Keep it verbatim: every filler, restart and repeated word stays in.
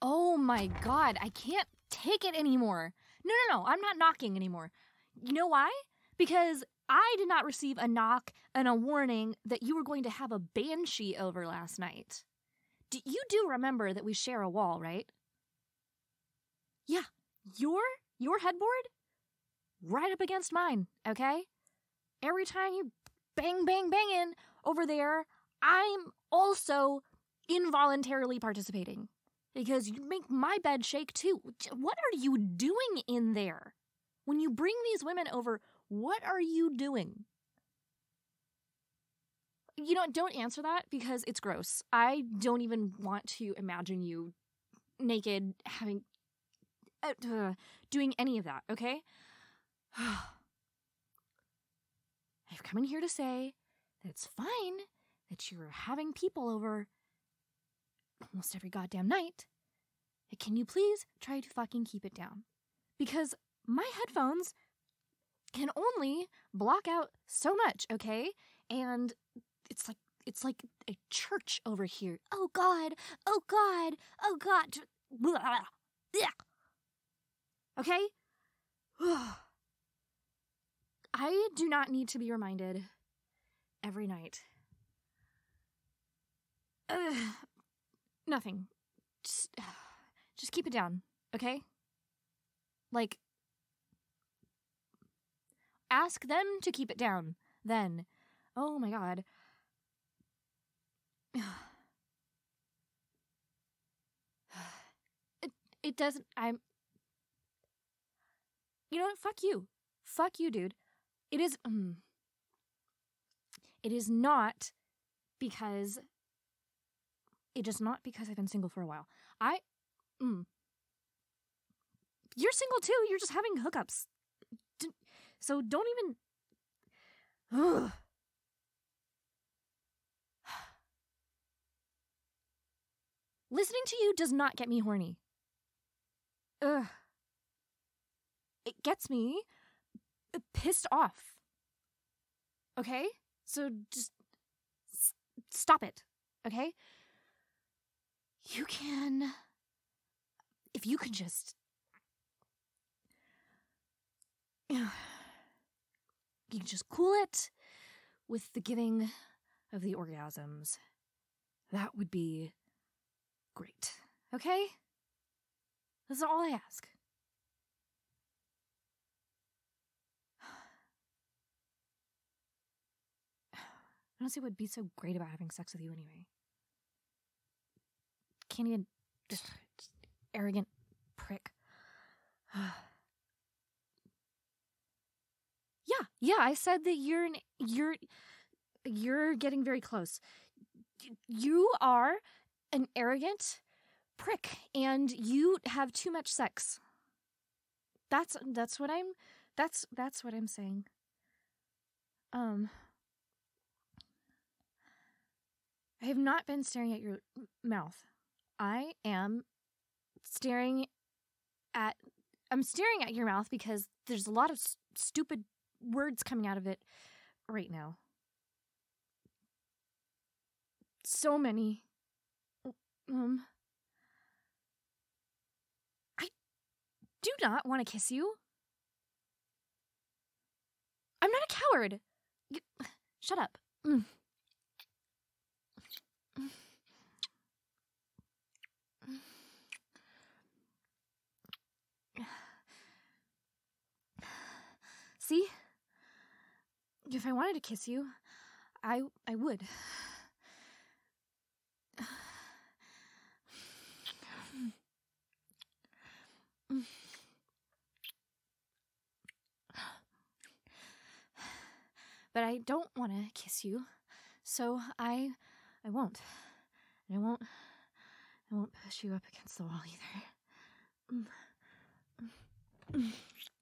Oh my God, I can't take it anymore. No, no, no, I'm not knocking anymore. You know why? Because I did not receive a knock and a warning that you were going to have a banshee over last night. D- you do remember that we share a wall, right? Yeah, your your headboard right up against mine, okay? Every time you bang, bang, banging over there, I'm also involuntarily participating because you make my bed shake too. What are you doing in there? When you bring these women over, what are you doing? You know, don't answer that because it's gross. I don't even want to imagine you naked, having, uh, uh, doing any of that, okay? I've come in here to say that it's fine that you're having people over almost every goddamn night. Can you please try to fucking keep it down? Because my headphones can only block out so much, okay? And it's like it's like a church over here. Oh God, oh God, oh God. Okay? I do not need to be reminded every night. Uh, nothing. Just, just keep it down, okay? Like, ask them to keep it down, then. Oh my God. It, it doesn't, I'm... You know what? Fuck you. Fuck you, dude. It is, um, it is not because, it is not because I've been single for a while. I, mm, you're single too. You're just having hookups. D- so don't even, ugh. Listening to you does not get me horny. Ugh. It gets me pissed off. Okay? So just s- stop it. Okay? You can... If you could just... You can just cool it with the giving of the orgasms. That would be great. Okay? That's all I ask. I don't see what would be so great about having sex with you anyway. Can't even... Just, just arrogant prick. Yeah, yeah, I said that you're an... You're... You're getting very close. You are an arrogant prick, and you have too much sex. That's that's what I'm that's that's what I'm saying. Um I have not been staring at your mouth. I am staring at I'm staring at your mouth because there's a lot of s- stupid words coming out of it right now. So many. Um I do not want to kiss you. I'm not a coward. You, shut up. Mm. See? If I wanted to kiss you, I I would. But I don't want to kiss you, so I I won't. And I won't I won't push you up against the wall either.